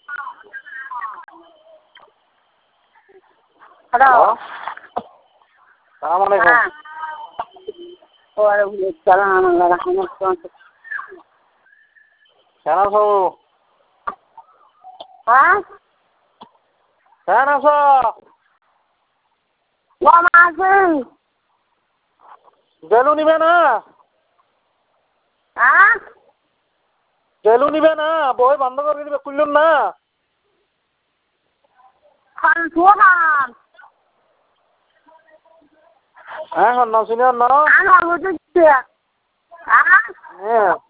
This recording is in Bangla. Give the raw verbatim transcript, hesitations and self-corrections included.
Halo. Assalamualaikum. Ah. Waalaikumsalam warahmatullahi wabarakatuh. কেমন আছো? হ্যাঁ? কেমন আছো? কেমন আছেন? জেলু নিবে না? হ্যাঁ? জেলু নিবে না? বই বন্ধ করে দিবে, খুললুম না? খান খান। হ্যাঁ, হন্ন শুনে হন্ন? আমি বুঝছি। হ্যাঁ? হ্যাঁ।